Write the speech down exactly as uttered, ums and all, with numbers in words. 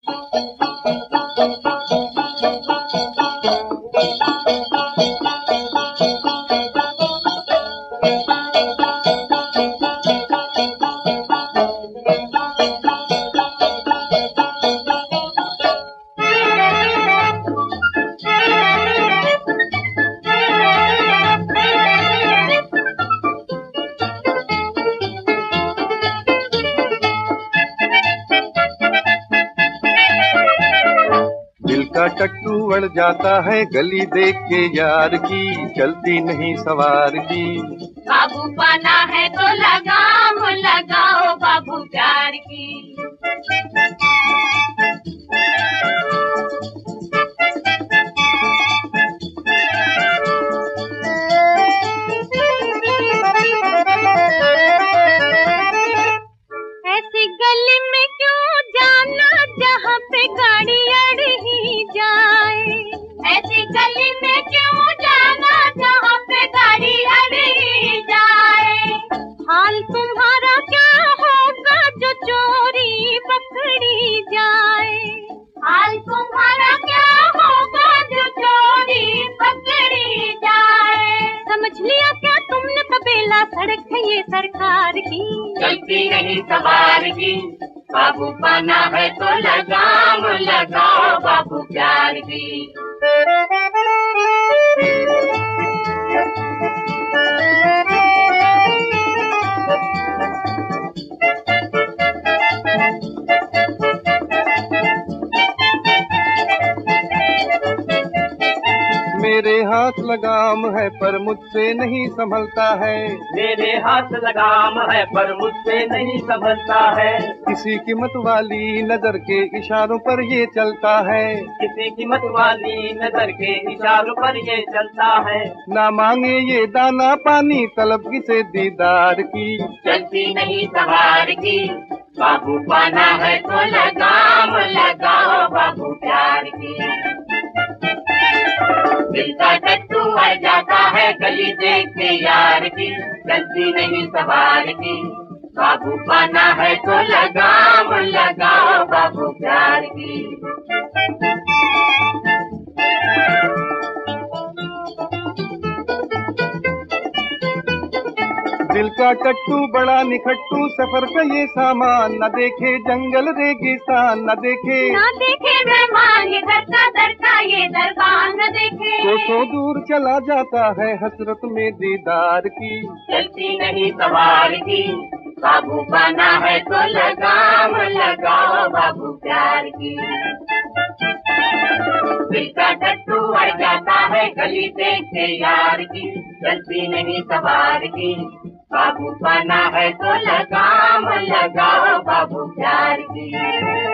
दिल का टट्टू अड़ जाता है गली देख के यार की, चलती नहीं सवार की। बाबू पाना है तो लगाम लगाओ बाबू प्यार की। ऐसी गली में क्यों जाना जहाँ पे गाड़ी अड़ ही जाए। ऐसी गली में क्यों जाना जहाँ पे गाड़ी अड़ ही जाए। हाल तुम्हारा क्या होगा जो चोरी पकड़ी जाए। हाल तुम्हारा क्या होगा जो चोरी पकड़ी जाए। समझ लिया क्या तुमने तबेला, सड़क है ये सरकार की, चलती नहीं सवार की। बाबू पाना है तो लगाम लगाओ बाबू प्यार की। मेरे हाथ लगाम है पर मुझसे नहीं संभलता है। मेरे हाथ लगाम है पर मुझसे नहीं संभलता है। किसी की मत वाली नजर के इशारों पर ये चलता है। किसी की मत वाली नजर के इशारों पर ये चलता है। ना मांगे ये दाना पानी तलब किसे दीदार की, चलती नहीं सवार की। बाबू पाना है तो लगाम लगाओ बाबू प्यार की। दिल का टट्टू अड़ जाता है गली देख के यार की, चलती नहीं सवार की। बाबू पाना है तो लगाम लगाओ बाबू प्यार की। दिल का टट्टू बड़ा निखट्टू सफर का ये सामान, न देखे जंगल रेगिस्तान, न देखे ना देखे मेहमान ये दरका दरका ये दरबान, न देखे तो सौ दूर चला जाता है हसरत में दीदार की, चलती नहीं सवार की। बाबू पाना है तो लगाम लगाओ बाबू प्यार की। दिल का टट्टू अड़ जाता है गली देख के यार की, चलती नहीं सवार की। बाबू पाना है तो लगाम लगाओ बाबू प्यार की।